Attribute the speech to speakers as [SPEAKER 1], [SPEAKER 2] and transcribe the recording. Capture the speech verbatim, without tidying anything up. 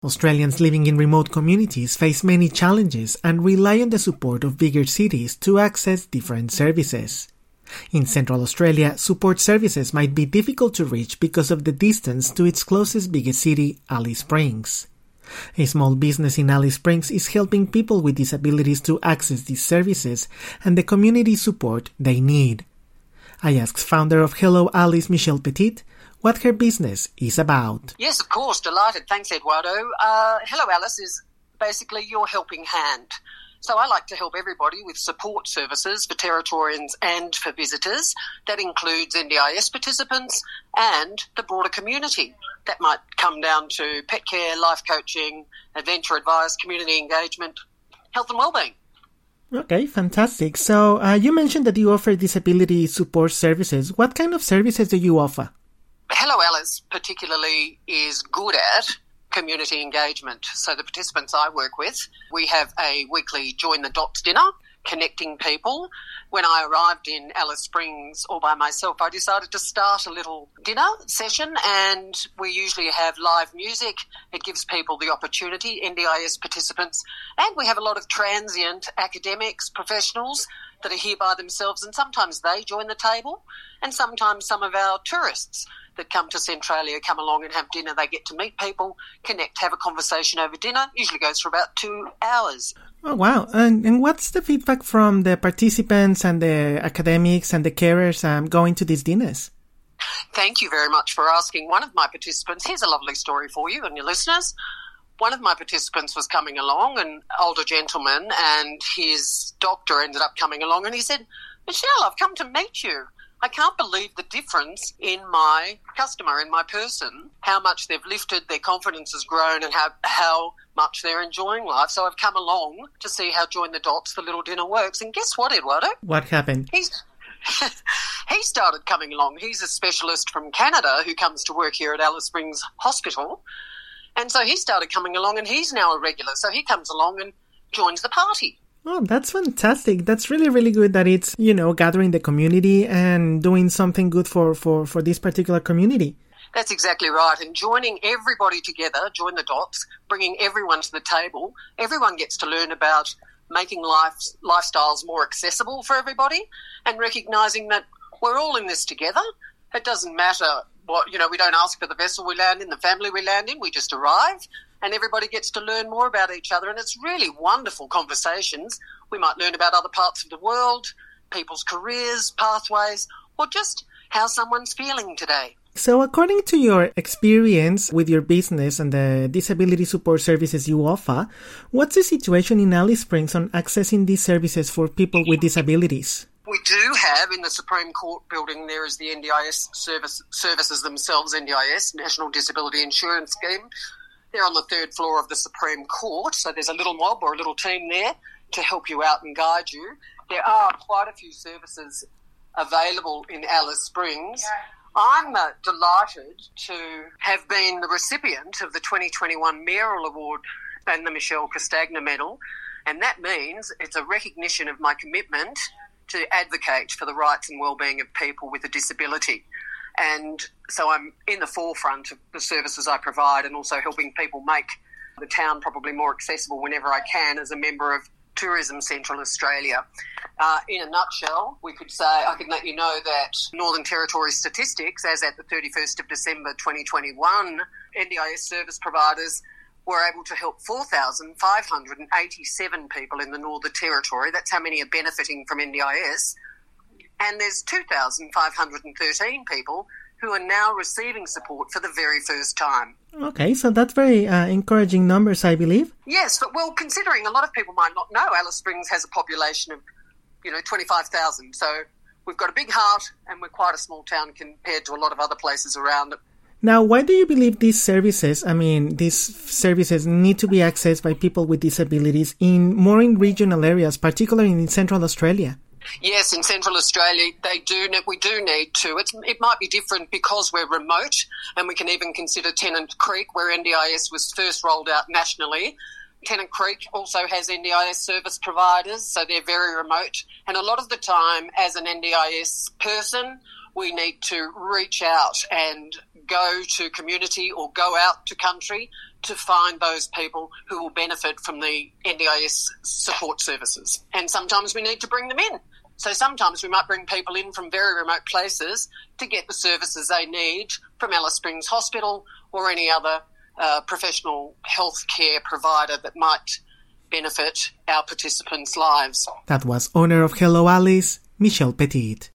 [SPEAKER 1] Australians living in remote communities face many challenges and rely on the support of bigger cities to access different services. In Central Australia, support services might be difficult to reach because of the distance to its closest biggest city, Alice Springs. A small business in Alice Springs is helping people with disabilities to access these services and the community support they need. I asked founder of Hello Alice, Michelle Petit, what her business is about.
[SPEAKER 2] Yes, of course. Delighted. Thanks, Eduardo. Uh, Hello Alice is basically your helping hand. So I like to help everybody with support services for Territorians and for visitors. That includes N D I S participants and the broader community. That might come down to pet care, life coaching, adventure advice, community engagement, health and wellbeing.
[SPEAKER 1] Okay, fantastic. So uh, you mentioned that you offer disability support services. What kind of services do you offer?
[SPEAKER 2] Hello Alice particularly is good at community engagement. So the participants I work with, we have a weekly Join the Dots dinner, connecting people. When I arrived in Alice Springs all by myself, I decided to start a little dinner session, and we usually have live music. It gives people the opportunity, N D I S participants, and we have a lot of transient academics, professionals that are here by themselves, and sometimes they join the table, and sometimes some of our tourists that come to Centralia come along and have dinner. They get to meet people, connect, have a conversation over dinner. Usually goes for about two hours.
[SPEAKER 1] Oh, wow. And, and what's the feedback from the participants and the academics and the carers um, going to these dinners?
[SPEAKER 2] Thank you very much for asking. One of my participants, here's a lovely story for you and your listeners. One of my participants was coming along, an older gentleman, and his doctor ended up coming along, and he said, Michelle, I've come to meet you. I can't believe the difference in my customer, in my person, how much they've lifted, their confidence has grown, and how, how much they're enjoying life. So I've come along to see how Join the Dots, the little dinner, works. And guess what, Eduardo?
[SPEAKER 1] What happened?
[SPEAKER 2] He's, he started coming along. He's a specialist from Canada who comes to work here at Alice Springs Hospital. And so he started coming along, and he's now a regular. So he comes along and joins the party.
[SPEAKER 1] Oh, that's fantastic. That's really, really good that it's, you know, gathering the community and doing something good for, for, for this particular community.
[SPEAKER 2] That's exactly right. And joining everybody together, Join the Dots, bringing everyone to the table, everyone gets to learn about making life, lifestyles more accessible for everybody and recognising that we're all in this together. It doesn't matter what, you know, we don't ask for the vessel we land in, the family we land in, we just arrive. And everybody gets to learn more about each other. And it's really wonderful conversations. We might learn about other parts of the world, people's careers, pathways, or just how someone's feeling today.
[SPEAKER 1] So according to your experience with your business and the disability support services you offer, what's the situation in Alice Springs on accessing these services for people with disabilities?
[SPEAKER 2] We do have, in the Supreme Court building, there is the N D I S service, services themselves, N D I S, National Disability Insurance Scheme. They're on the third floor of the Supreme Court, so there's a little mob or a little team there to help you out and guide you. There are quite a few services available in Alice Springs. I'm uh, delighted to have been the recipient of the twenty twenty-one Mayoral Award and the Michelle Castagna Medal, and that means it's a recognition of my commitment to advocate for the rights and wellbeing of people with a disability. And so I'm in the forefront of the services I provide and also helping people make the town probably more accessible whenever I can as a member of Tourism Central Australia. Uh, in a nutshell, we could say, I can let you know that Northern Territory statistics, as at the thirty-first of December twenty twenty-one, N D I S service providers were able to help four thousand five hundred eighty-seven people in the Northern Territory. That's how many are benefiting from N D I S. And there's two thousand five hundred thirteen people who are now receiving support for the very first time.
[SPEAKER 1] Okay, so that's very uh, encouraging numbers, I believe.
[SPEAKER 2] Yes, but well, considering a lot of people might not know, Alice Springs has a population of, you know, twenty-five thousand. So we've got a big heart and we're quite a small town compared to a lot of other places around it.
[SPEAKER 1] Now, why do you believe these services, I mean, these services need to be accessed by people with disabilities in more in regional areas, particularly in Central Australia?
[SPEAKER 2] Yes, in Central Australia, they do. We do need to. It's, it might be different because we're remote, and we can even consider Tennant Creek, where N D I S was first rolled out nationally. Tennant Creek also has N D I S service providers, so they're very remote. And a lot of the time, as an N D I S person, we need to reach out and go to community or go out to country to find those people who will benefit from the N D I S support services. And sometimes we need to bring them in. So sometimes we might bring people in from very remote places to get the services they need from Alice Springs Hospital or any other uh, professional health care provider that might benefit our participants' lives.
[SPEAKER 1] That was owner of Hello Alice, Michelle Petit.